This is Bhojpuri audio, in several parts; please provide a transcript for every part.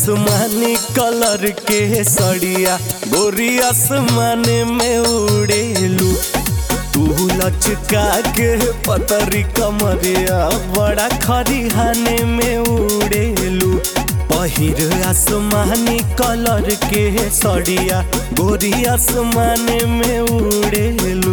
आसमानी कलर के सड़िया गोरी आसमान में उड़ेलू। तू लचका के पतरी कमरिया बड़ा खरिहाने में उड़ेलू। पहिर आसमानी कलर के सड़िया गोरी आसमान में उड़ेलू।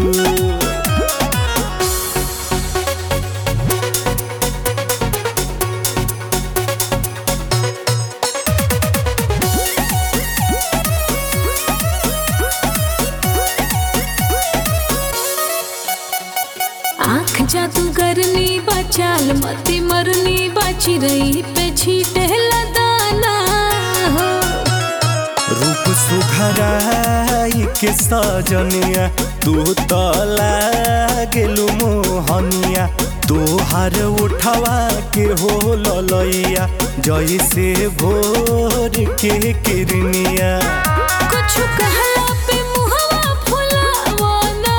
आँख जादूगरनी बा चाल मती मरनी बा चिरई पे छीटे दाना हो। रूप सुघराई के सजनिया तू तो लागेलू मोहनिया। तोहार उठवा के हो ललैया जैसे भोर के किरनिया। कुछ कहला पे मुहवा फुलावना,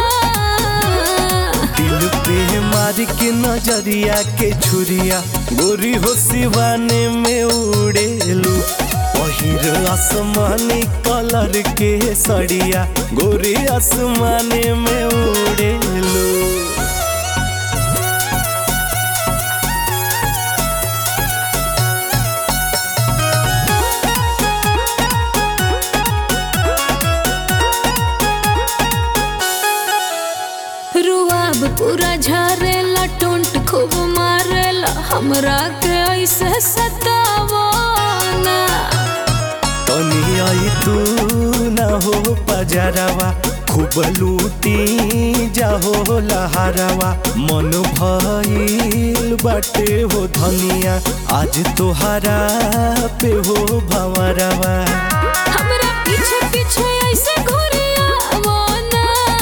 दिल पे मार के नजरिया के छुरिया गोरी हो सिवाने में उड़ेलू। पहिर आसमानी कलर के सड़िया गोरी आसमान में उड़ेलू। रुआब पूरा झारेला टोंट खूब मारेला हमरा के ऐसे सतावना। तनी आई तू ना हो पजरवा खूब लूटी जाहो लहरवा। मन भइल बाटे हो धनिया आज तोहरा पे हो भंवरवा। हमरा पीछे पीछे ऐसे घुरियावना,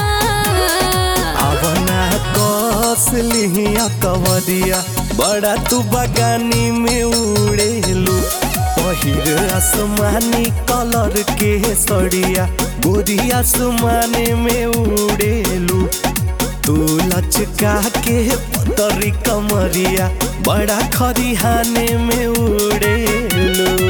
आवना कस लिहिया कवरिया बड़ा तू बगानी में उड़ेलू। पहिर आसमानी कलर के सड़िया गोरी आसमान में उड़ेलू। तू लचका के पतरी कमरिया बड़ा खरिहाने में उड़ेलू।